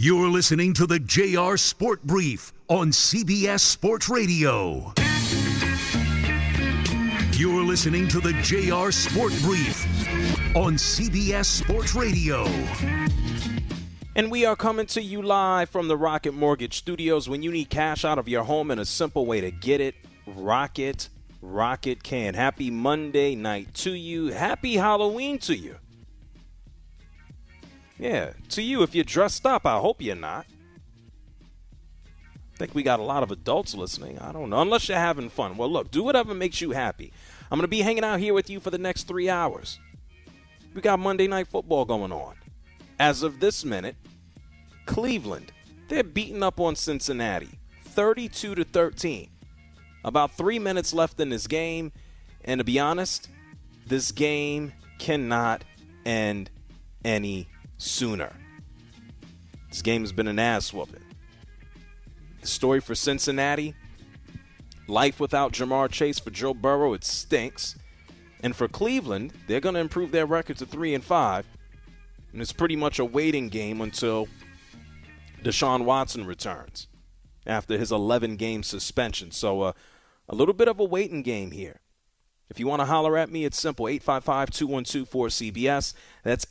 You're listening to the JR Sport Brief on CBS Sports Radio. You're listening to the JR Sport Brief on CBS Sports Radio. And we are coming to you live from the Rocket Mortgage Studios. When you need cash out of your home and a simple way to get it, Rocket can. Happy Monday night to you. Happy Halloween to you. Yeah, to you if you're dressed up. I hope you're not. I think we got a lot of adults listening. I don't know. Unless you're having fun. Well, look, do whatever makes you happy. I'm going to be hanging out here with you for the next 3 hours. We got Monday Night Football going on. As of this minute, Cleveland, they're beating up on Cincinnati, 32-13. About 3 minutes left in this game. And to be honest, this game cannot end any sooner. This game has been an ass whooping. The story for Cincinnati, life without Jamar Chase for Joe Burrow, it stinks. And for Cleveland, they're going to improve their record to 3-5. And it's pretty much a waiting game until Deshaun Watson returns after his 11-game suspension. So a little bit of a waiting game here. If you want to holler at me, it's simple, 855-212-4CBS. That's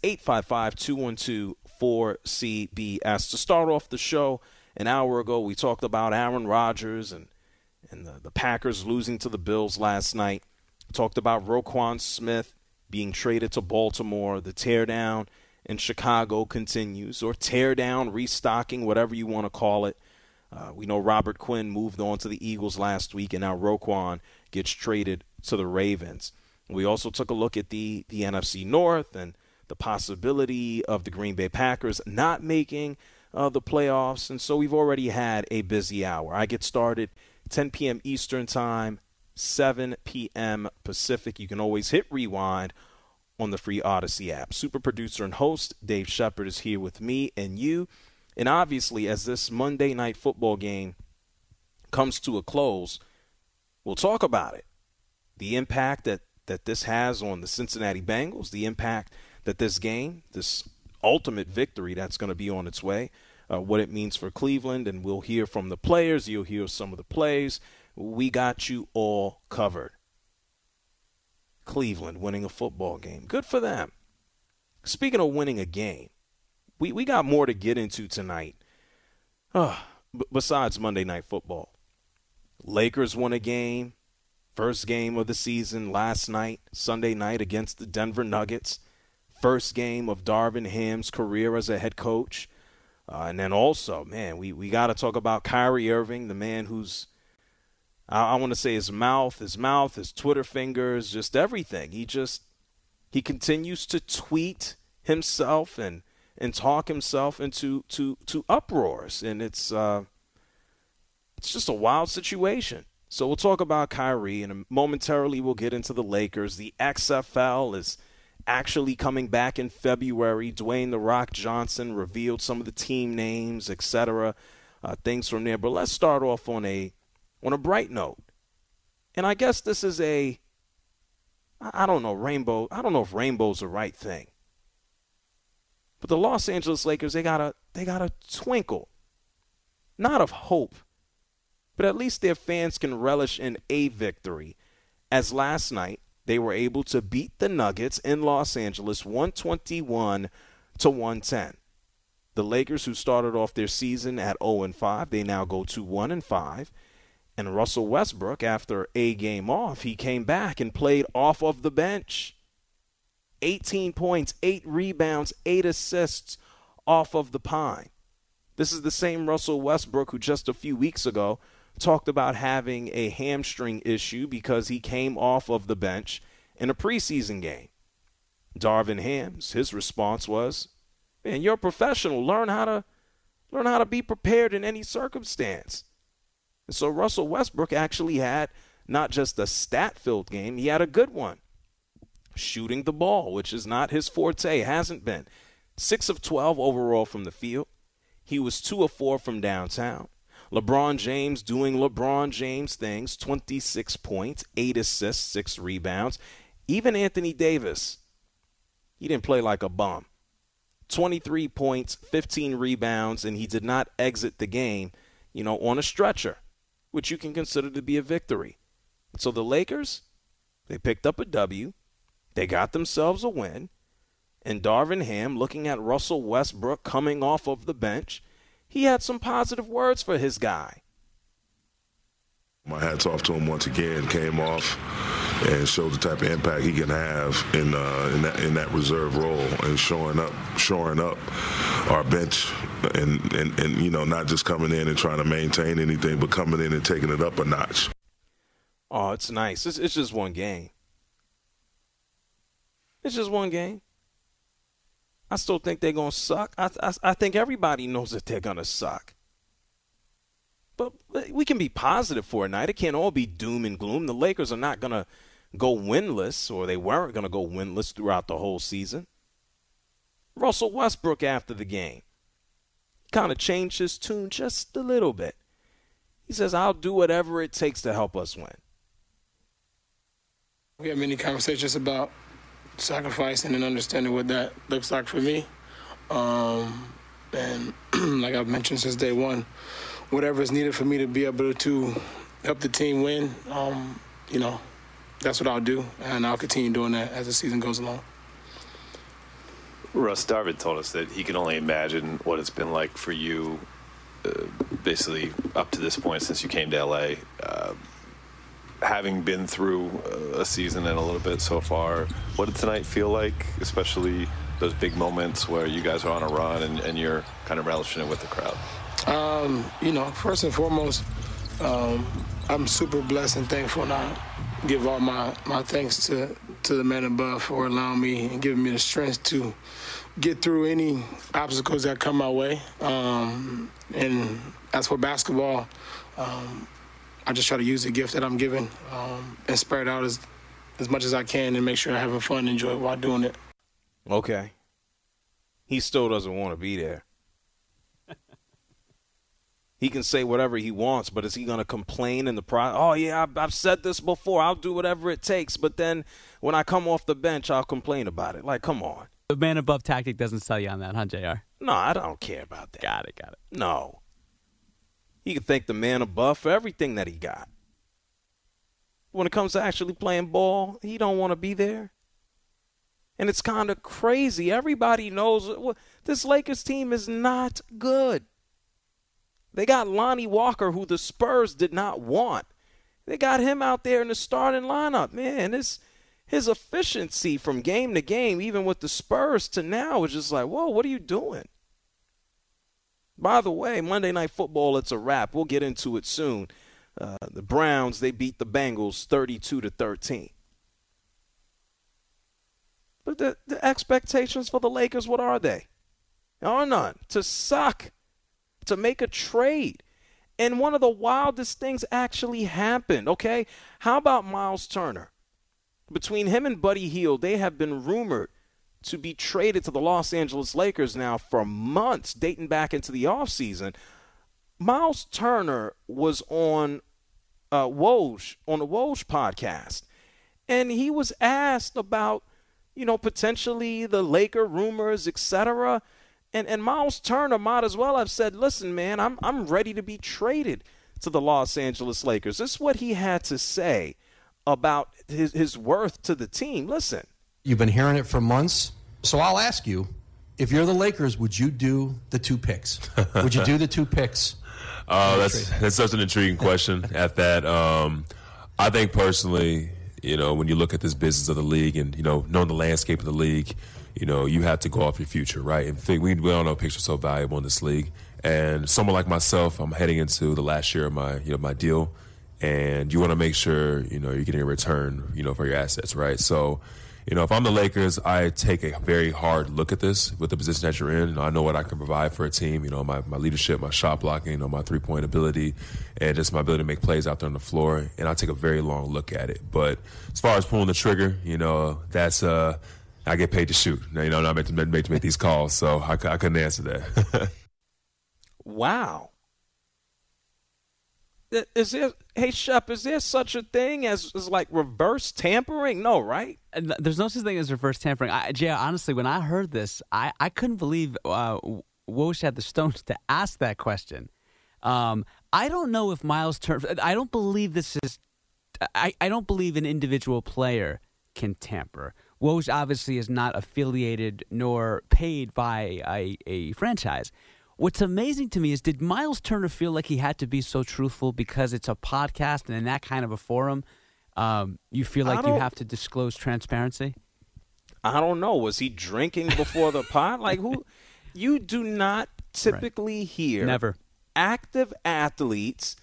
855-212-4CBS. To start off the show, an hour ago, we talked about Aaron Rodgers and the Packers losing to the Bills last night. We talked about Roquan Smith being traded to Baltimore. The teardown in Chicago continues, or teardown, restocking, whatever you want to call it. We know Robert Quinn moved on to the Eagles last week, and now Roquan gets traded to the Ravens. We also took a look at the NFC North and the possibility of the Green Bay Packers not making the playoffs, and so we've already had a busy hour. I get started 10 p.m. Eastern Time, 7 p.m. Pacific. You can always hit rewind on the free Odyssey app. Super producer and host Dave Shepard is here with me and you. And obviously, as this Monday Night Football game comes to a close, we'll talk about it. The impact that this has on the Cincinnati Bengals, the impact that this game, this ultimate victory that's going to be on its way, what it means for Cleveland, and we'll hear from the players. You'll hear some of the plays. We got you all covered. Cleveland winning a football game. Good for them. Speaking of winning a game, we got more to get into tonight. Besides Monday Night Football. Lakers won a game. First game of the season last night, Sunday night, against the Denver Nuggets. First game of Darvin Ham's career as a head coach. And then also, man, we got to talk about Kyrie Irving, the man who's, I want to say his mouth, his Twitter fingers, just everything. He continues to tweet himself and talk himself into uproars. And it's just a wild situation. So we'll talk about Kyrie, and momentarily we'll get into the Lakers. The XFL is actually coming back in February. Dwayne "The Rock" Johnson revealed some of the team names, etc., things from there. But let's start off on a bright note. And I guess this is I don't know, rainbow. I don't know if rainbow's the right thing. But the Los Angeles Lakers, they got a twinkle, not of hope, but at least their fans can relish in a victory, as last night they were able to beat the Nuggets in Los Angeles 121-110. The Lakers, who started off their season at 0-5, they now go to 1-5. And Russell Westbrook, after a game off, he came back and played off of the bench. 18 points, 8 rebounds, 8 assists off of the pine. This is the same Russell Westbrook who just a few weeks ago talked about having a hamstring issue because he came off of the bench in a preseason game. Darvin Ham, his response was, "Man, you're a professional. Learn how to be prepared in any circumstance." And so Russell Westbrook actually had not just a stat-filled game, he had a good one. Shooting the ball, which is not his forte, hasn't been. 6 of 12 overall from the field. He was 2 of 4 from downtown. LeBron James doing LeBron James things, 26 points, 8 assists, 6 rebounds. Even Anthony Davis, he didn't play like a bum. 23 points, 15 rebounds, and he did not exit the game, on a stretcher, which you can consider to be a victory. So the Lakers, they picked up a W. They got themselves a win. And Darvin Ham, looking at Russell Westbrook coming off of the bench, he had some positive words for his guy. My hat's off to him once again. Came off and showed the type of impact he can have in that reserve role and shoring up our bench and not just coming in and trying to maintain anything, but coming in and taking it up a notch. Oh, it's nice. It's just one game. It's just one game. I still think they're going to suck. I think everybody knows that they're going to suck. But we can be positive for a night. It can't all be doom and gloom. The Lakers are not going to go winless, or they weren't going to go winless throughout the whole season. Russell Westbrook, after the game, kind of changed his tune just a little bit. He says, I'll do whatever it takes to help us win. We have many conversations about sacrificing and understanding what that looks like for me. And like I've mentioned since day one, whatever is needed for me to be able to help the team win, that's what I'll do, and I'll continue doing that as the season goes along. Russ, Darvin told us that he can only imagine what it's been like for you basically up to this point since you came to L.A., having been through a season and a little bit so far. What did tonight feel like, especially those big moments where you guys are on a run and you're kind of relishing it with the crowd? First and foremost, I'm super blessed and thankful, and I give all my thanks to the man above for allowing me and giving me the strength to get through any obstacles that come my way. And as for basketball, I just try to use the gift that I'm given and spread out as much as I can and make sure I'm having fun and enjoy it while doing it. Okay. He still doesn't want to be there. He can say whatever he wants, but is he going to complain in the process? Oh, yeah, I've said this before. I'll do whatever it takes. But then when I come off the bench, I'll complain about it. Like, come on. The man above tactic doesn't sell you on that, huh, JR? No, I don't care about that. Got it. No. He can thank the man above for everything that he got. When it comes to actually playing ball, he don't want to be there. And it's kind of crazy. Everybody knows this Lakers team is not good. They got Lonnie Walker, who the Spurs did not want. They got him out there in the starting lineup. Man, his efficiency from game to game, even with the Spurs to now, is just like, whoa, what are you doing? By the way, Monday Night Football, it's a wrap. We'll get into it soon. The Browns, they beat the Bengals 32-13. But the expectations for the Lakers, what are they? There are none. To suck. To make a trade. And one of the wildest things actually happened, okay? How about Miles Turner? Between him and Buddy Hield, they have been rumored to be traded to the Los Angeles Lakers now for months, dating back into the offseason. Miles Turner was on the Woj podcast, and he was asked about, potentially the Laker rumors, etc., And Miles Turner might as well have said, listen, man, I'm ready to be traded to the Los Angeles Lakers. This is what he had to say about his worth to the team. Listen. You've been hearing it for months. So I'll ask you, if you're the Lakers, would you do the 2 picks? Would you do the 2 picks? That's such an intriguing question at that. I think personally, when you look at this business of the league and, knowing the landscape of the league, you have to go off your future, right? And we all know picks are so valuable in this league. And someone like myself, I'm heading into the last year of my deal, and you want to make sure, you're getting a return, for your assets, right? So, if I'm the Lakers, I take a very hard look at this with the position that you're in. I know what I can provide for a team, my leadership, my shot blocking, my three-point ability, and just my ability to make plays out there on the floor. And I take a very long look at it. But as far as pulling the trigger, that's I get paid to shoot. Now, I'm meant to make these calls, so I couldn't answer that. Wow. Hey, Shep, is there such a thing as like reverse tampering? No, right? There's no such thing as reverse tampering. Jay, honestly, when I heard this, I couldn't believe Woj had the stones to ask that question. I don't know if Miles Turner. I don't believe this is. I don't believe an individual player can tamper. Woj obviously is not affiliated nor paid by a franchise. What's amazing to me is, did Miles Turner feel like he had to be so truthful because it's a podcast and in that kind of a forum, you feel like you have to disclose transparency? I don't know. Was he drinking before the pod? Like, who? You do not typically hear never active athletes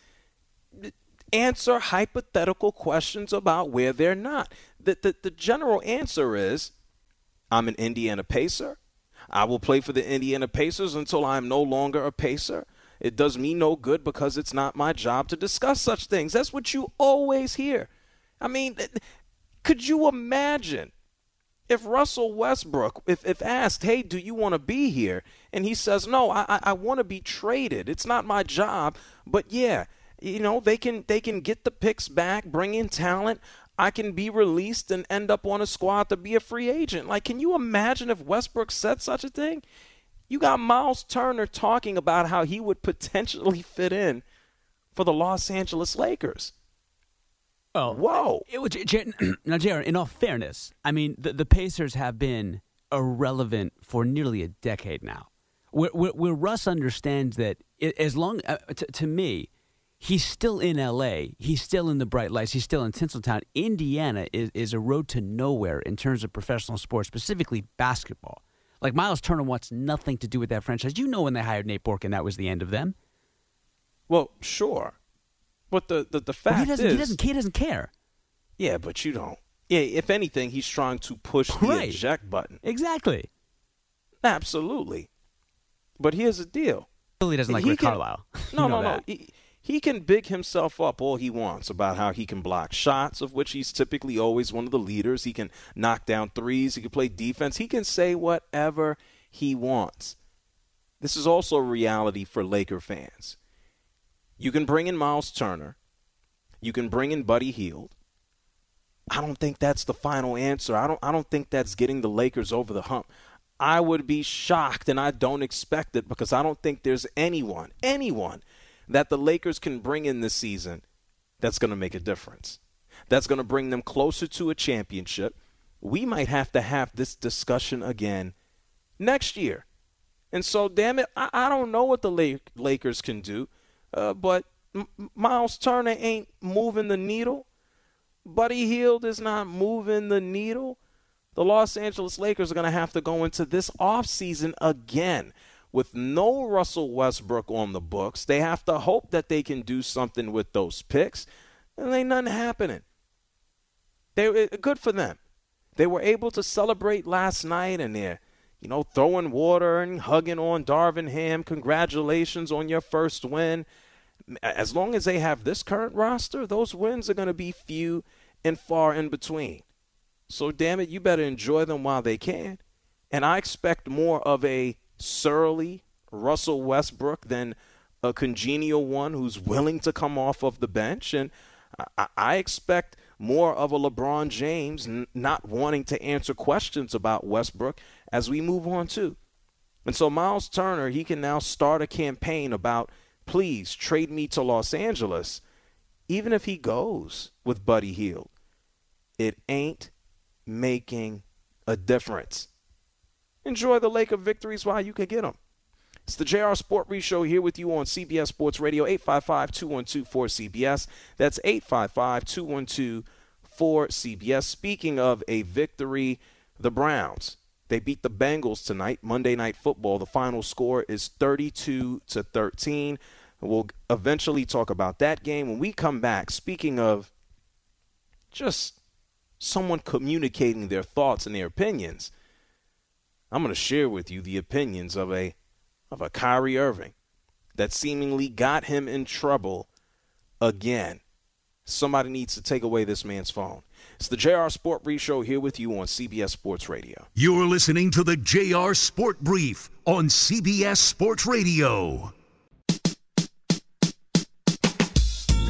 answer hypothetical questions about where they're not. The general answer is, I'm an Indiana Pacer. I will play for the Indiana Pacers until I'm no longer a Pacer. It does me no good because it's not my job to discuss such things. That's what you always hear. I mean, could you imagine if Russell Westbrook, if asked, hey, do you want to be here? And he says, no, I want to be traded. It's not my job. But, yeah, you know, they can get the picks back, bring in talent. I can be released and end up on a squad to be a free agent. Like, can you imagine if Westbrook said such a thing? You got Miles Turner talking about how he would potentially fit in for the Los Angeles Lakers. Oh, whoa! Now, Jared, in all fairness, I mean, the Pacers have been irrelevant for nearly a decade now. Where Russ understands that, as long to me, he's still in L.A., he's still in the bright lights, he's still in Tinseltown. Indiana is a road to nowhere in terms of professional sports, specifically basketball. Like, Miles Turner wants nothing to do with that franchise. You know, when they hired Nate Borkin, that was the end of them. Well, sure. But the fact is... He doesn't care. Yeah, but you don't. Yeah, if anything, he's trying to push the eject button. Exactly. Absolutely. But here's the deal. He doesn't like Rick Carlisle. No. He can big himself up all he wants about how he can block shots, of which he's typically always one of the leaders. He can knock down threes. He can play defense. He can say whatever he wants. This is also a reality for Laker fans. You can bring in Miles Turner. You can bring in Buddy Hield. I don't think that's the final answer. I don't think that's getting the Lakers over the hump. I would be shocked, and I don't expect it, because I don't think there's anyone that the Lakers can bring in this season that's going to make a difference. That's going to bring them closer to a championship. We might have to have this discussion again next year. And so, damn it, I don't know what the Lakers can do, but Miles Turner ain't moving the needle. Buddy Hield is not moving the needle. The Los Angeles Lakers are going to have to go into this offseason again with no Russell Westbrook on the books. They have to hope that they can do something with those picks, and ain't nothing happening. Good for them. They were able to celebrate last night, and they're, throwing water and hugging on Darvin Ham. Congratulations on your first win. As long as they have this current roster, those wins are going to be few and far in between. So, damn it, you better enjoy them while they can. And I expect more of a surly Russell Westbrook than a congenial one who's willing to come off of the bench. And I expect more of a LeBron James not wanting to answer questions about Westbrook as we move on, too. And so Miles Turner, he can now start a campaign about, please trade me to Los Angeles, even if he goes with Buddy Hield. It ain't making a difference. Enjoy the Laker victories while you can get them. It's the JR Sport Brief Show here with you on CBS Sports Radio, 855-212-4CBS. That's 855-212-4CBS. Speaking of a victory, the Browns, they beat the Bengals tonight, Monday Night Football. The final score is 32-13. We'll eventually talk about that game when we come back. Speaking of just someone communicating their thoughts and their opinions, I'm going to share with you the opinions of a Kyrie Irving that seemingly got him in trouble again. Somebody needs to take away this man's phone. It's the JR Sport Brief Show here with you on CBS Sports Radio. You're listening to the JR Sport Brief on CBS Sports Radio.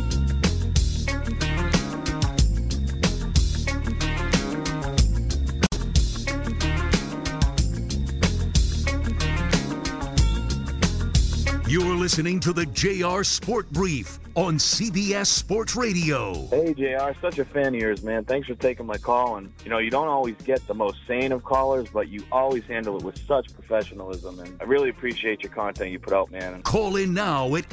You're listening to the JR Sport Brief on CBS Sports Radio. Hey, JR, such a fan of yours, man. Thanks for taking my call. And, you don't always get the most sane of callers, but you always handle it with such professionalism. And I really appreciate your content you put out, man. Call in now at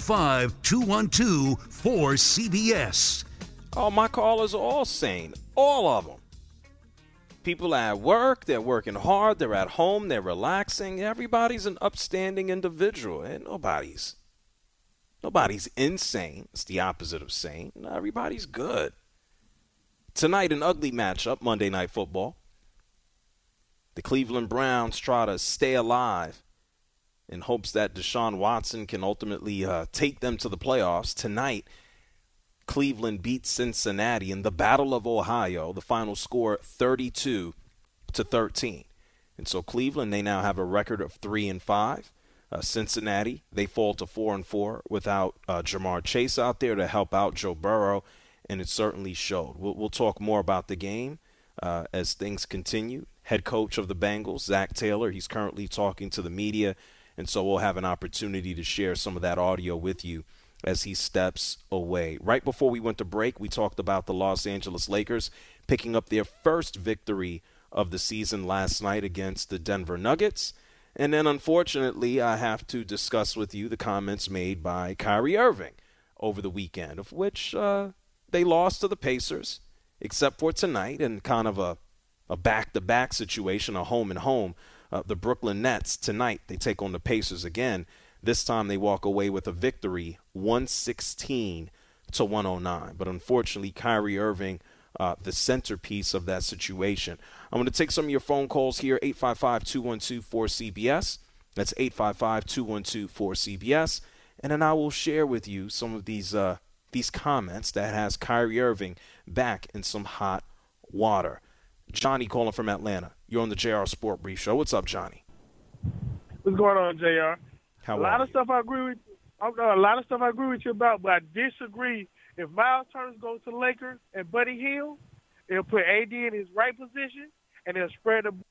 855-212-4CBS. Oh, my callers are all sane. All of them. People at work, they're working hard, they're at home, they're relaxing. Everybody's an upstanding individual, and nobody's insane. It's the opposite of sane. Everybody's good. Tonight, an ugly matchup, Monday Night Football. The Cleveland Browns try to stay alive in hopes that Deshaun Watson can ultimately take them to the playoffs. Tonight, Cleveland beats Cincinnati in the Battle of Ohio. The final score 32-13. And so Cleveland, they now have a record of 3-5. Cincinnati, they fall to 4-4 without Jamar Chase out there to help out Joe Burrow, and it certainly showed. We'll talk more about the game as things continue. Head coach of the Bengals, Zach Taylor, he's currently talking to the media, and so we'll have an opportunity to share some of that audio with you as he steps away. Right before we went to break, we talked about the Los Angeles Lakers picking up their first victory of the season last night against the Denver Nuggets. And then, unfortunately, I have to discuss with you the comments made by Kyrie Irving over the weekend, of which they lost to the Pacers, except for tonight, and kind of a back-to-back situation, a home-and-home. The Brooklyn Nets, tonight, they take on the Pacers again. This time they walk away with a victory, 116-109. But unfortunately, Kyrie Irving, the centerpiece of that situation. I'm going to take some of your phone calls here, 855-212-4CBS. That's 855-212-4CBS. And then I will share with you some of these comments that has Kyrie Irving back in some hot water. Johnny calling from Atlanta. You're on the JR Sport Brief Show. What's up, Johnny? What's going on, JR? A lot of stuff I agree with you about, but I disagree. If Miles Turner goes to the Lakers and Buddy Hield, they'll put AD in his right position and they'll spread the.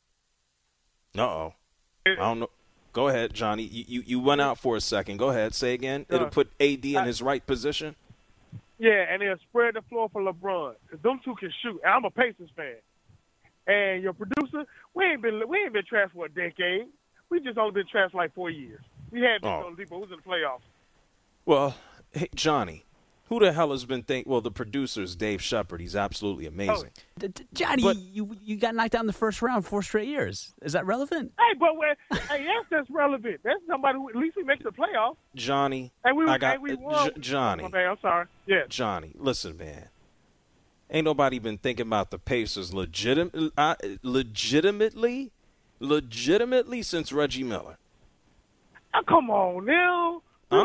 I don't know. Go ahead, Johnny. You went out for a second. Go ahead. Say again. It'll put AD in his right position. Yeah, and they'll spread the floor for LeBron because them two can shoot. And I'm a Pacers fan. And your producer, we ain't been trash for a decade. We just only been trash like 4 years. We had Victor Oladipo, who was in the playoffs. Well, hey, Johnny, who the hell has been thinking? Well, the producer's Dave Shepard. He's absolutely amazing. Johnny, you got knocked out in the first round 4 straight years. Is that relevant? Hey, but yes, that's relevant. That's somebody who at least we make the playoffs. Johnny, we won. Johnny. Okay, I'm sorry. Yeah. Johnny, listen, man. Ain't nobody been thinking about the Pacers legitimately since Reggie Miller. Oh, come on now. We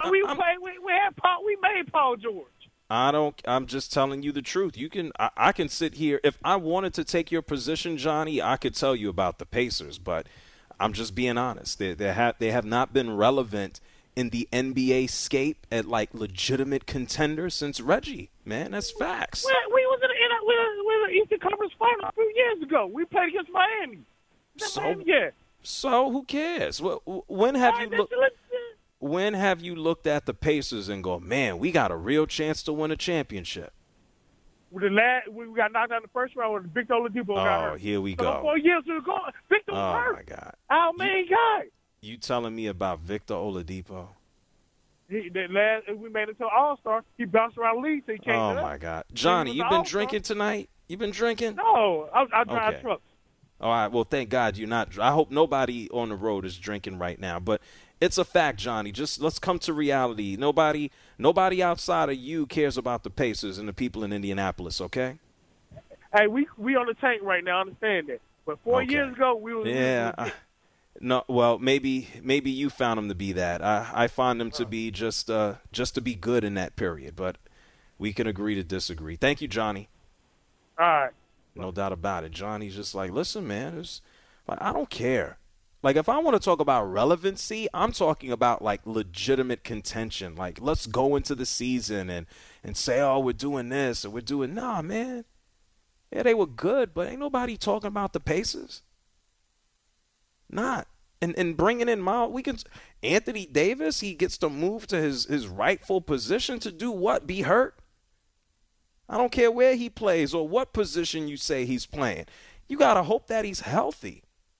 made Paul George. I'm just telling you the truth. I can sit here. If I wanted to take your position, Johnny, I could tell you about the Pacers, but I'm just being honest. They have not been relevant in the NBA scape at like legitimate contenders since Reggie. Man, that's facts. We was in the Eastern Conference Final a few years ago. We played against Miami. So who cares? When have you looked at the Pacers and go, man, we got a real chance to win a championship? We got knocked out in the first round with Victor Oladipo. Oh, here we go. 4 years ago, Victor was hurt. Oh, my God. Our main guy. You telling me about Victor Oladipo? We made it to All-Star. He bounced around the league, so he came Oh, my God. Johnny, you been drinking tonight? You been drinking? No, I drive trucks. All right, well, thank God you're not. I hope nobody on the road is drinking right now. But it's a fact, Johnny. Just let's come to reality. Nobody outside of you cares about the Pacers and the people in Indianapolis, okay? Hey, we on the tank right now. I understand that. But 4 years ago, we were. Yeah. No, well, maybe you found them to be that. I find them to be just to be good in that period. But we can agree to disagree. Thank you, Johnny. All right. No doubt about it. Johnny's just like, listen, man, I don't care. Like, if I want to talk about relevancy, I'm talking about, like, legitimate contention. Like, let's go into the season and say, oh, we're doing this or we're doing – nah, man. Yeah, they were good, but ain't nobody talking about the Pacers. Not. And bringing in Miles, Anthony Davis, he gets to move to his rightful position to do what? Be hurt? I don't care where he plays or what position you say he's playing. You got to hope that he's healthy.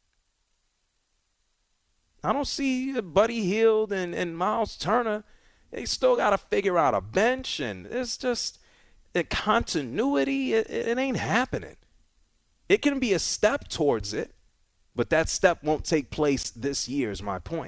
I don't see Buddy Hield and Miles Turner. They still got to figure out a bench, and it's just a continuity. It ain't happening. It can be a step towards it, but that step won't take place this year is my point.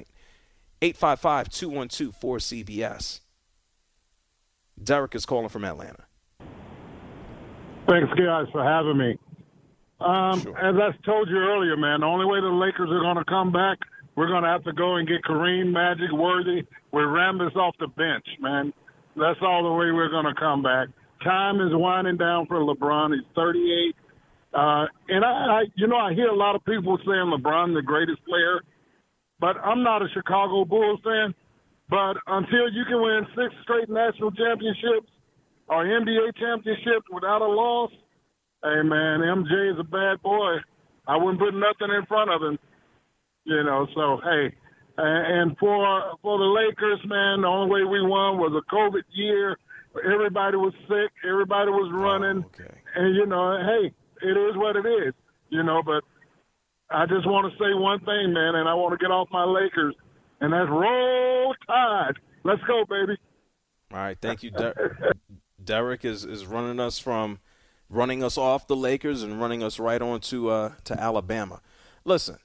855-212-4CBS. Derek is calling from Atlanta. Thanks, guys, for having me. Sure. As I told you earlier, man, the only way the Lakers are going to come back, we're going to have to go and get Kareem, Magic, Worthy. We're Rambis off the bench, man. That's all the way we're going to come back. Time is winding down for LeBron. He's 38. And I hear a lot of people saying LeBron the greatest player, but I'm not a Chicago Bulls fan. But until you can win 6 straight national championships or NBA championships without a loss, hey, man, MJ is a bad boy. I wouldn't put nothing in front of him, so, hey. And for the Lakers, man, the only way we won was a COVID year. Everybody was sick. Everybody was running. Oh, okay. And, hey, it is what it is, but I just want to say one thing, man, and I want to get off my Lakers, and that's Roll Tide. Let's go, baby. All right, thank you. Derek is running us off the Lakers and running us right on to Alabama. Listen,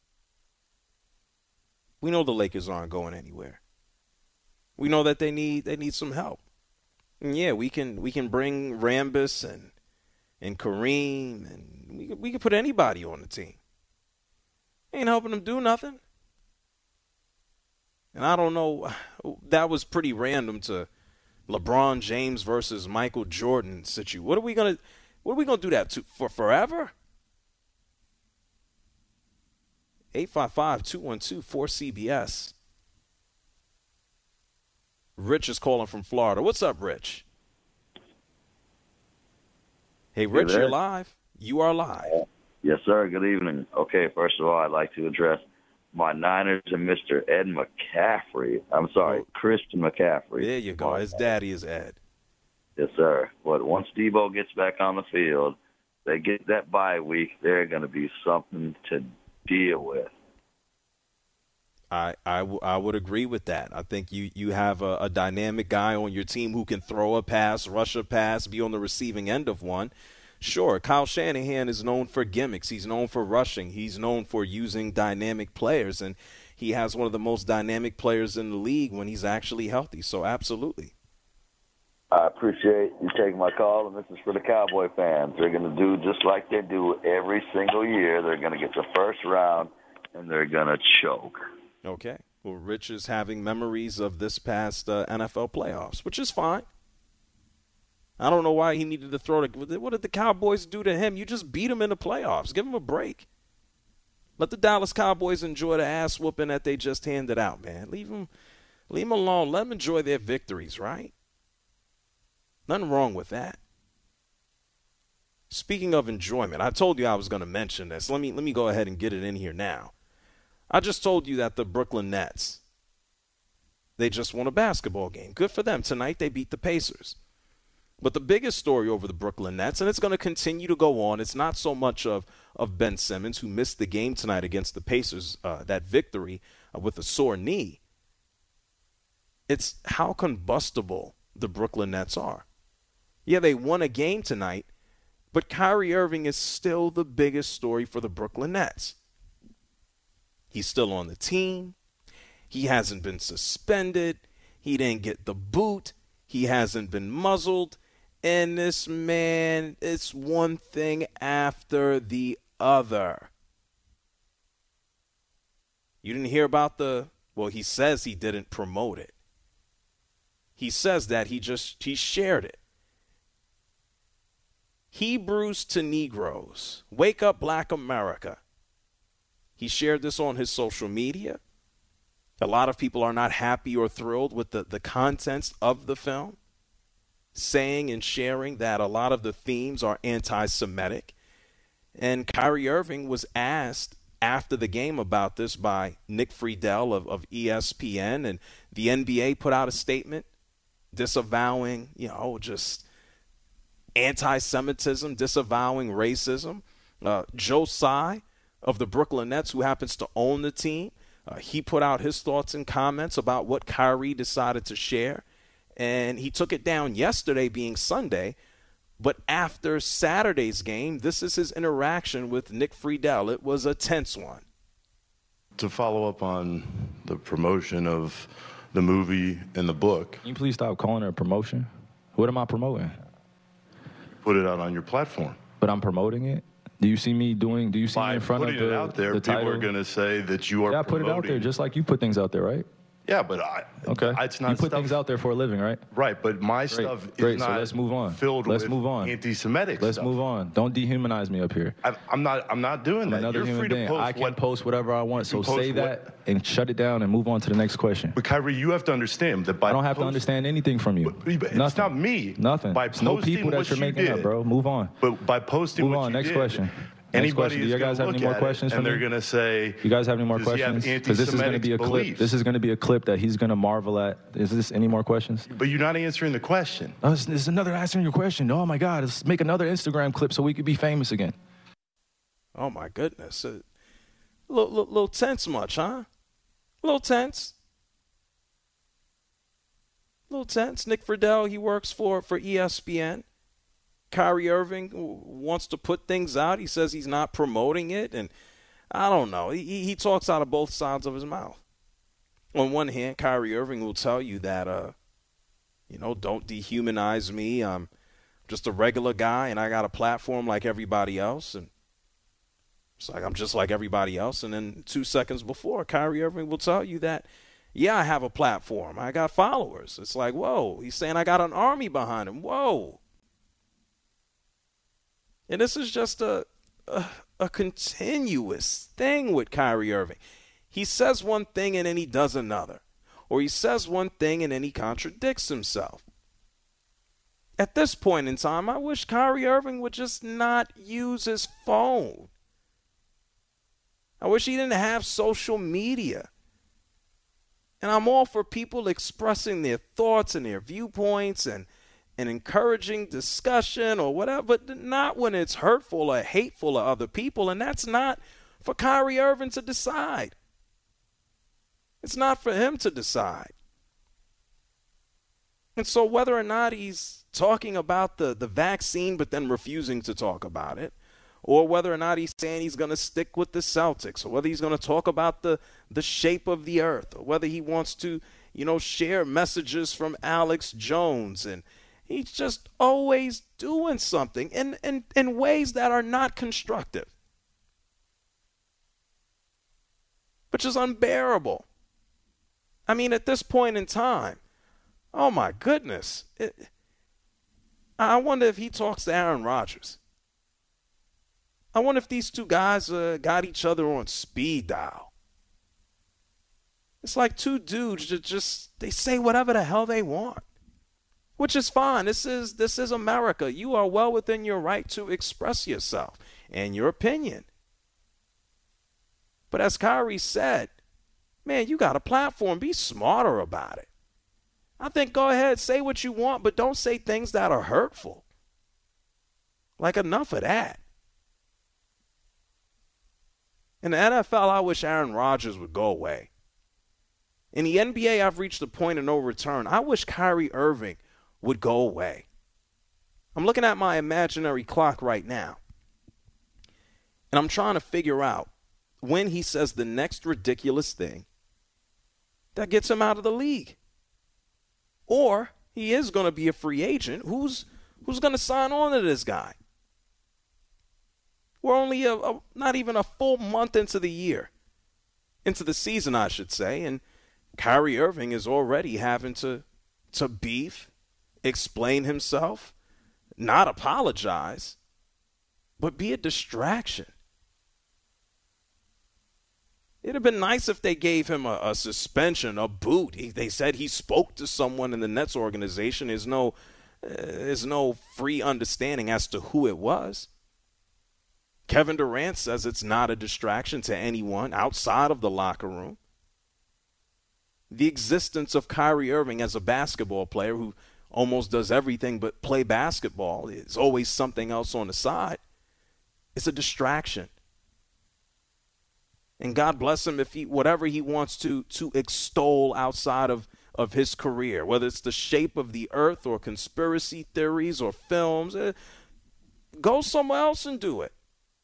we know the Lakers aren't going anywhere. We know that they need some help. And yeah, we can bring Rambis and Kareem, and we can put anybody on the team. Ain't helping them do nothing. And I don't know, that was pretty random to LeBron James versus Michael Jordan situation. What are we gonna do that to for forever? 855-212-4CBS. Rich is calling from Florida. What's up, Rich? Hey, Rich, you're live. You are live. Yes, sir. Good evening. Okay, first of all, I'd like to address my Niners and Mr. Ed McCaffrey. I'm sorry, Christian McCaffrey. There you go. His daddy is Ed. Yes, sir. But once Debo gets back on the field, they get that bye week, they're going to be something to deal with. I would agree with that. I think you have a dynamic guy on your team who can throw a pass, rush a pass, be on the receiving end of one. Sure, Kyle Shanahan is known for gimmicks. He's known for rushing. He's known for using dynamic players, and he has one of the most dynamic players in the league when he's actually healthy. So absolutely. I appreciate you taking my call, and this is for the Cowboy fans. They're going to do just like they do every single year. They're going to get the first round, and they're going to choke. Okay. Well, Rich is having memories of this past NFL playoffs, which is fine. I don't know why he needed to throw it. What did the Cowboys do to him? You just beat him in the playoffs. Give him a break. Let the Dallas Cowboys enjoy the ass whooping that they just handed out, man. Leave them alone. Let them enjoy their victories, right? Nothing wrong with that. Speaking of enjoyment, I told you I was going to mention this. Let me go ahead and get it in here now. I just told you that the Brooklyn Nets, they just won a basketball game. Good for them. Tonight they beat the Pacers. But the biggest story over the Brooklyn Nets, and it's going to continue to go on, it's not so much of Ben Simmons, who missed the game tonight against the Pacers, that victory with a sore knee. It's how combustible the Brooklyn Nets are. Yeah, they won a game tonight, but Kyrie Irving is still the biggest story for the Brooklyn Nets. He's still on the team. He hasn't been suspended. He didn't get the boot. He hasn't been muzzled. And this man, it's one thing after the other. You didn't hear about he says he didn't promote it. He says that he shared it. Hebrews to Negroes, wake up Black America. He shared this on his social media. A lot of people are not happy or thrilled with the contents of the film, saying and sharing that a lot of the themes are anti-Semitic. And Kyrie Irving was asked after the game about this by Nick Friedel of ESPN, and the NBA put out a statement disavowing, just anti-Semitism, disavowing racism. Joe Tsai of the Brooklyn Nets, who happens to own the team, he put out his thoughts and comments about what Kyrie decided to share, and he took it down yesterday, being Sunday. But after Saturday's game, this is his interaction with Nick Friedel. It was a tense one. To follow up on the promotion of the movie and the book. Can you please stop calling it a promotion? What am I promoting? Put it out on your platform. But I'm promoting it? Do you see me in front of the title? By putting it out there, people are going to say that you are promoting. Yeah, put it out there just like you put things out there, right? Yeah, but it's not. You put things out there for a living, right? Right, but my stuff is not. So let's move on. Filled with anti-Semitic Let's stuff. move on. Don't dehumanize me up here. I'm not doing that. Another human being. I can post whatever I want. So say that and shut it down and move on to the next question. But Kyrie, you have to understand that I don't have to understand anything from you. Nothing. It's not me. Nothing. It's no people that you're making up, bro. Move on. But by posting move what on. you Next did, question. Anybody Do you guys have any more questions for me? And they're going to say, you guys have any more questions? Because this is going to be a clip. This is going to be a clip that he's going to marvel at. Is this any more questions? But you're not answering the question. Oh, this is another answering your question. Oh, my God. Let's make another Instagram clip so we could be famous again. Oh, my goodness. A little tense much, huh? A little tense. A little tense. Nick Friedel, he works for ESPN. Kyrie Irving wants to put things out. He says he's not promoting it, and I don't know. He talks out of both sides of his mouth. On one hand, Kyrie Irving will tell you that, don't dehumanize me. I'm just a regular guy, and I got a platform like everybody else, and it's like I'm just like everybody else. And then 2 seconds before, Kyrie Irving will tell you that, yeah, I have a platform. I got followers. It's like, whoa. He's saying I got an army behind him. Whoa. And this is just a continuous thing with Kyrie Irving. He says one thing and then he does another. Or he says one thing and then he contradicts himself. At this point in time, I wish Kyrie Irving would just not use his phone. I wish he didn't have social media. And I'm all for people expressing their thoughts and their viewpoints and encouraging discussion or whatever, but not when it's hurtful or hateful to other people, and that's not for Kyrie Irving to decide. It's not for him to decide. And so whether or not he's talking about the vaccine but then refusing to talk about it, or whether or not he's saying he's going to stick with the Celtics, or whether he's going to talk about the shape of the earth, or whether he wants to, share messages from Alex Jones, and he's just always doing something in ways that are not constructive, which is unbearable. I mean, at this point in time, oh, my goodness. I wonder if he talks to Aaron Rodgers. I wonder if these two guys got each other on speed dial. It's like two dudes that they say whatever the hell they want. Which is fine. This is America. You are well within your right to express yourself and your opinion. But as Kyrie said, man, you got a platform. Be smarter about it. I think go ahead, say what you want, but don't say things that are hurtful. Like, enough of that. In the NFL, I wish Aaron Rodgers would go away. In the NBA, I've reached the point of no return. I wish Kyrie Irving would go away. I'm looking at my imaginary clock right now, and I'm trying to figure out when he says the next ridiculous thing that gets him out of the league. Or he is going to be a free agent. Who's going to sign on to this guy? We're only not even a full month into the year, into the season, I should say, and Kyrie Irving is already having to beef, explain himself, not apologize, but be a distraction. It'd have been nice if they gave him a suspension, a boot. They said he spoke to someone in the Nets organization. There's no free understanding as to who it was. Kevin Durant says it's not a distraction to anyone outside of the locker room. The existence of Kyrie Irving as a basketball player who almost does everything but play basketball, is always something else on the side, it's a distraction. And God bless him if whatever he wants to extol outside of his career, whether it's the shape of the earth or conspiracy theories or films, go somewhere else and do it.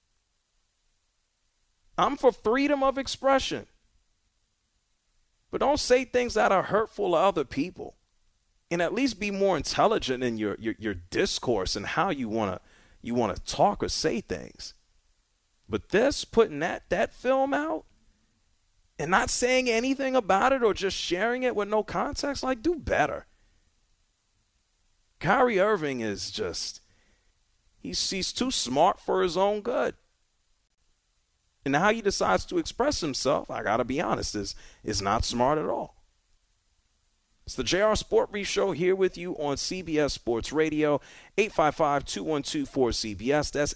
I'm for freedom of expression. But don't say things that are hurtful to other people. And at least be more intelligent in your discourse and how you want to talk or say things. But this, putting that film out and not saying anything about it or just sharing it with no context, like, do better. Kyrie Irving is just, he's too smart for his own good. And how he decides to express himself, I got to be honest, is not smart at all. It's the JR Sport Brief Show here with you on CBS Sports Radio, 855-212-4CBS. That's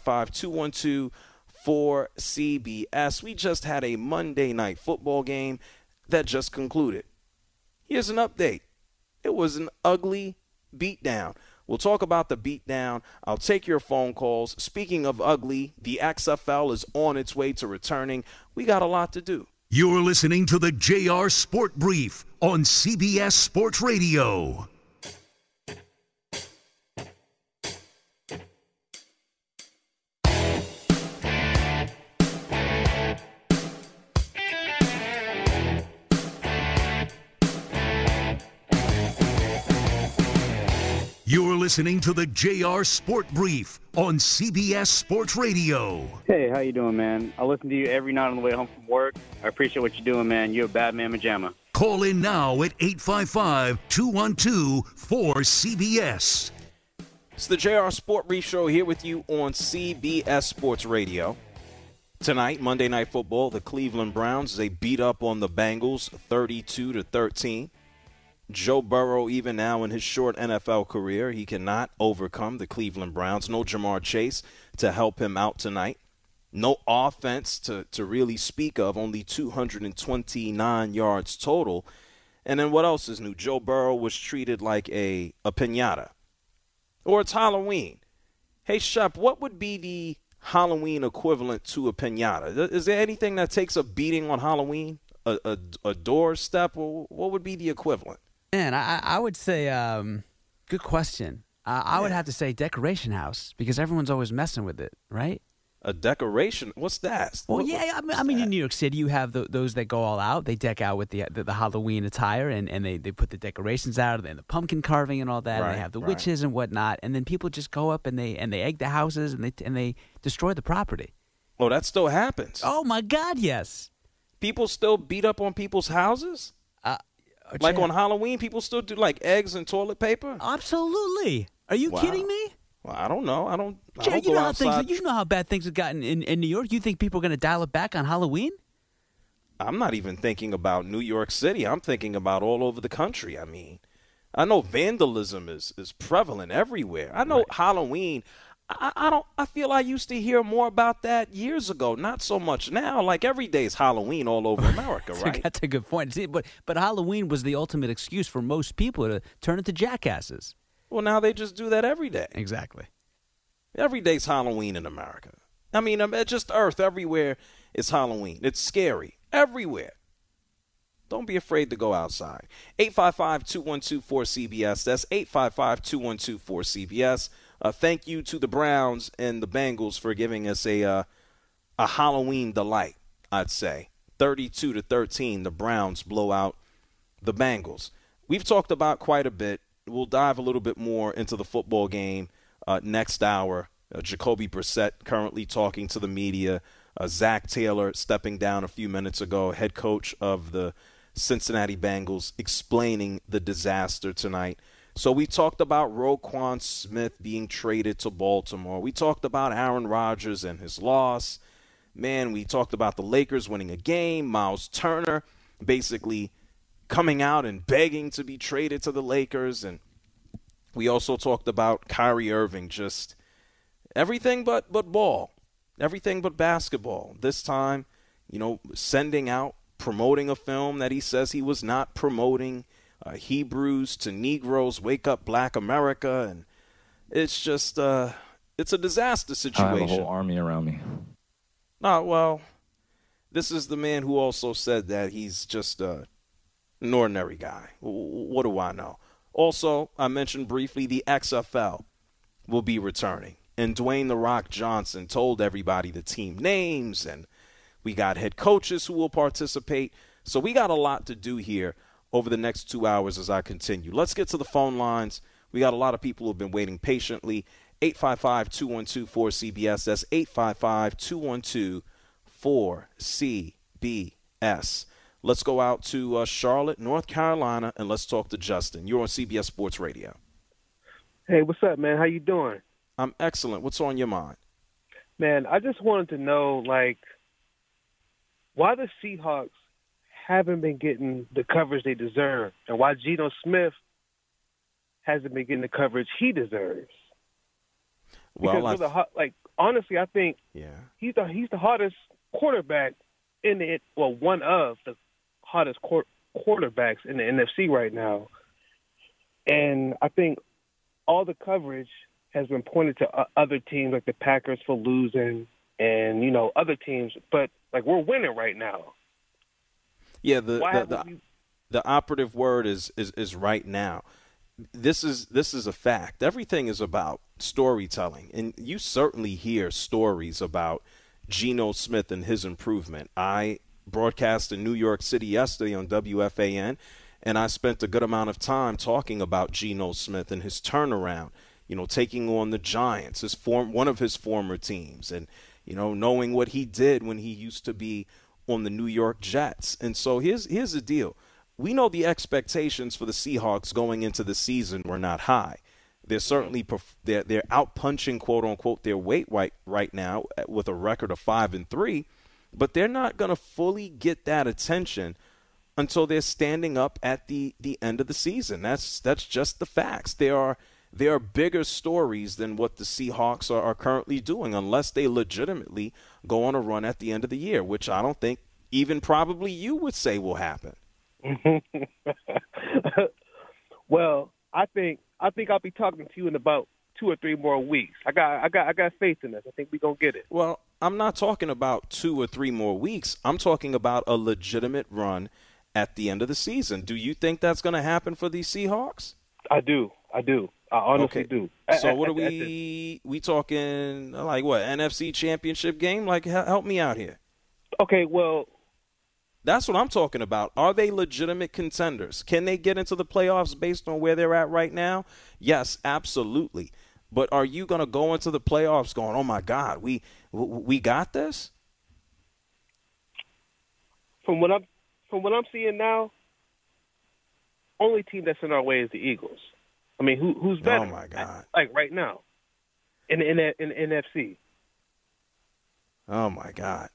855-212-4CBS. We just had a Monday Night Football game that just concluded. Here's an update. It was an ugly beatdown. We'll talk about the beatdown. I'll take your phone calls. Speaking of ugly, the XFL is on its way to returning. We got a lot to do. You're listening to the JR Sport Brief on CBS Sports Radio. You're listening to the JR Sport Brief on CBS Sports Radio. Hey, how you doing, man? I listen to you every night on the way home from work. I appreciate what you're doing, man. You're a bad man, Majama. Call in now at 855-212-4CBS. It's the JR Sport Brief Show here with you on CBS Sports Radio. Tonight, Monday Night Football, the Cleveland Browns, they beat up on the Bengals 32-13. Joe Burrow, even now in his short NFL career, he cannot overcome the Cleveland Browns. No Jamar Chase to help him out tonight. No offense to really speak of, only 229 yards total. And then what else is new? Joe Burrow was treated like a piñata. Or it's Halloween. Hey, Shep, what would be the Halloween equivalent to a piñata? Is there anything that takes a beating on Halloween? A doorstep? Or what would be the equivalent? Man, I would say, good question. I would have to say decoration house because everyone's always messing with it, right? A decoration? What's that? Well, yeah, I mean, in New York City, you have those that go all out. They deck out with the Halloween attire, and they put the decorations out, and the pumpkin carving and all that, and they have the witches and whatnot. And then people just go up and they egg the houses, and they destroy the property. Oh, that still happens? Oh, my God, yes. People still beat up on people's houses? Like on Halloween, people still do like eggs and toilet paper? Absolutely. Are you kidding me? Well, I don't know. I don't you go know outside. You know how bad things have gotten in New York? You think people are going to dial it back on Halloween? I'm not even thinking about New York City. I'm thinking about all over the country. I mean, I know vandalism is prevalent everywhere. I know Halloween. I feel I used to hear more about that years ago. Not so much now. Like every day is Halloween all over America, right? That's a good point. See, but Halloween was the ultimate excuse for most people to turn into jackasses. Well, now they just do that every day. Exactly. Every day's Halloween in America. I mean, just Earth everywhere is Halloween. It's scary everywhere. Don't be afraid to go outside. 855-212-4CBS. That's 855-212-4CBS. Thank you to the Browns and the Bengals for giving us a Halloween delight, I'd say. 32-13, the Browns blow out the Bengals. We've talked about quite a bit. We'll dive a little bit more into the football game next hour. Jacoby Brissett currently talking to the media. Zach Taylor stepping down a few minutes ago, head coach of the Cincinnati Bengals, explaining the disaster tonight. So we talked about Roquan Smith being traded to Baltimore. We talked about Aaron Rodgers and his loss. Man, we talked about the Lakers winning a game. Miles Turner basically coming out and begging to be traded to the Lakers. And we also talked about Kyrie Irving, just everything but ball. everything but basketball. This time, sending out, promoting a film that he says he was not promoting, Hebrews to Negroes, Wake Up Black America, and it's just it's a disaster situation. I have a whole army around me. Well, this is the man who also said that he's just an ordinary guy. What do I know? Also, I mentioned briefly the XFL will be returning. And Dwayne "The Rock" Johnson told everybody the team names, and we got head coaches who will participate. So we got a lot to do here over the next 2 hours as I continue. Let's get to the phone lines. We got a lot of people who have been waiting patiently. 855-212-4CBS. That's 855-212-4CBS. Let's go out to Charlotte, North Carolina, and let's talk to Justin. You're on CBS Sports Radio. Hey, what's up, man? How you doing? I'm excellent. What's on your mind? Man, I just wanted to know, why the Seahawks haven't been getting the coverage they deserve, and why Geno Smith hasn't been getting the coverage he deserves. Because honestly, I think he's the hardest quarterback one of the hottest quarterbacks in the NFC right now. And I think all the coverage has been pointed to other teams like the Packers for losing and, other teams. But, we're winning right now. Yeah, the operative word is right now. This is a fact. Everything is about storytelling, and you certainly hear stories about Geno Smith and his improvement. I broadcast in New York City yesterday on WFAN, and I spent a good amount of time talking about Geno Smith and his turnaround, taking on the Giants, one of his former teams, and, knowing what he did when he used to be on the New York Jets. And so here's the deal. We know the expectations for the Seahawks going into the season were not high. They're certainly they're outpunching, quote unquote, their weight right now with a record of 5-3, but they're not going to fully get that attention until they're standing up at the end of the season. That's just the facts. There are bigger stories than what the Seahawks are currently doing, unless they legitimately go on a run at the end of the year, which I don't think even probably you would say will happen. Well, I think I'll be talking to you in about 2 or 3 more weeks. I got faith in this. I think we're gonna get it. Well, I'm not talking about 2 or 3 more weeks. I'm talking about a legitimate run at the end of the season. Do you think that's going to happen for these Seahawks? I do. I honestly do. So what are we talking, like what, NFC Championship game? Like, help me out here. Okay, well, that's what I'm talking about. Are they legitimate contenders? Can they get into the playoffs based on where they're at right now? Yes, absolutely. But are you going to go into the playoffs going, oh, my God, we got this? From what I'm seeing now, only team that's in our way is the Eagles. I mean, who's better? Oh, my God. Like right now in the NFC. Oh, my God.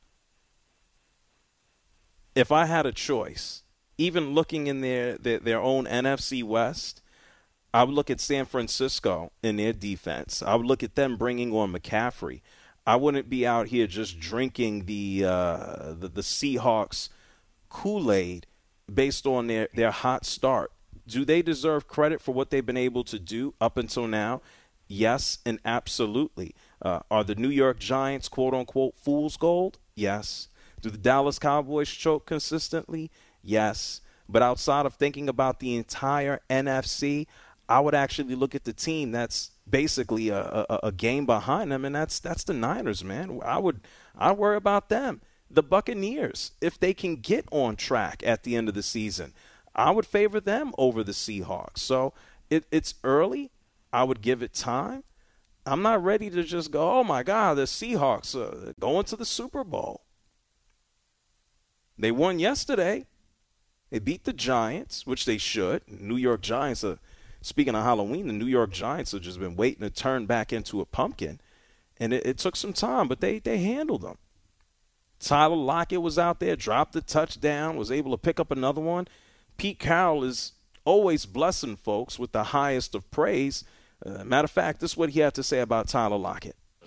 If I had a choice, even looking in their own NFC West, I would look at San Francisco in their defense. I would look at them bringing on McCaffrey. I wouldn't be out here just drinking the Seahawks Kool-Aid based on their hot start. Do they deserve credit for what they've been able to do up until now? Yes, and absolutely. Are the New York Giants, quote-unquote, fool's gold? Yes. Do the Dallas Cowboys choke consistently? Yes. But outside of thinking about the entire NFC, I would actually look at the team that's basically a game behind them, and that's the Niners, man. I'd worry about them. The Buccaneers, if they can get on track at the end of the season, I would favor them over the Seahawks. So it's early. I would give it time. I'm not ready to just go, oh, my God, the Seahawks are going to the Super Bowl. They won yesterday. They beat the Giants, which they should. New York Giants are, speaking of Halloween, the New York Giants have just been waiting to turn back into a pumpkin. And it took some time, but they handled them. Tyler Lockett was out there, dropped the touchdown, was able to pick up another one. Pete Carroll is always blessing folks with the highest of praise. Matter of fact, this is what he had to say about Tyler Lockett.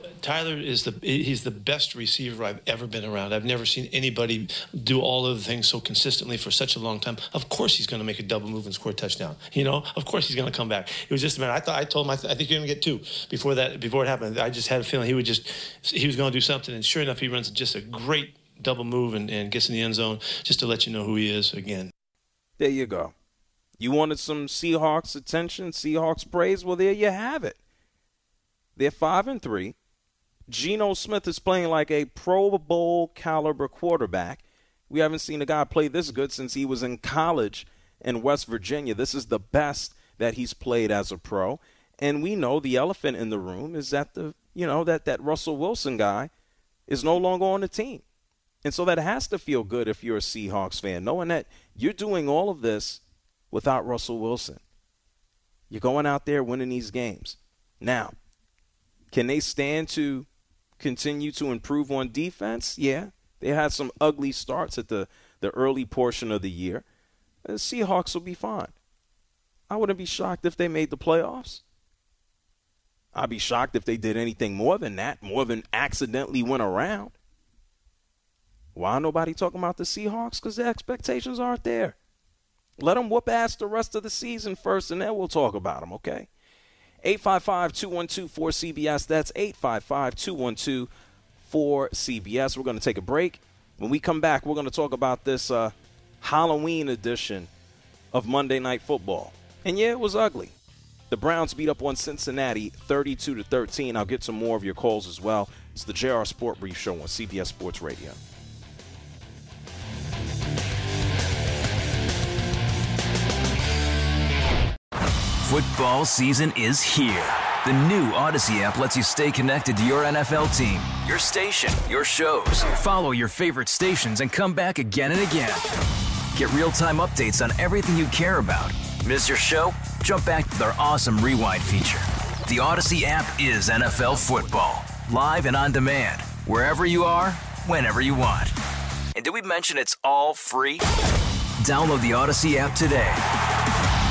Tyler he's the best receiver I've ever been around. I've never seen anybody do all of the things so consistently for such a long time. Of course he's going to make a double move and score a touchdown. Of course he's going to come back. It was just a matter. I told him I think you're going to get 2 before it happened. I just had a feeling he was going to do something, and sure enough, he runs just a great double move and gets in the end zone just to let you know who he is again. There you go. You wanted some Seahawks attention, Seahawks praise? Well, there you have it. They're 5-3. Geno Smith is playing like a Pro Bowl caliber quarterback. We haven't seen a guy play this good since he was in college in West Virginia. This is the best that he's played as a pro. And we know the elephant in the room is that that Russell Wilson guy is no longer on the team. And so that has to feel good if you're a Seahawks fan, knowing that you're doing all of this without Russell Wilson. You're going out there winning these games. Now, can they stand to continue to improve on defense? Yeah. They had some ugly starts at the early portion of the year. The Seahawks will be fine. I wouldn't be shocked if they made the playoffs. I'd be shocked if they did anything more than that, more than accidentally went around. Why nobody talking about the Seahawks? Because the expectations aren't there. Let them whoop ass the rest of the season first, and then we'll talk about them, okay? 855-212-4CBS. That's 855-212-4CBS. We're going to take a break. When we come back, we're going to talk about this Halloween edition of Monday Night Football. And, yeah, it was ugly. The Browns beat up on Cincinnati 32-13. I'll get some more of your calls as well. It's the JR Sport Brief Show on CBS Sports Radio. Football season is here. The new Odyssey app lets you stay connected to your NFL team, your station, your shows. Follow your favorite stations and come back again and again. Get real-time updates on everything you care about. Miss your show? Jump back to our awesome Rewind feature. The Odyssey app is NFL football. Live and on demand. Wherever you are, whenever you want. And did we mention it's all free? Download the Odyssey app today.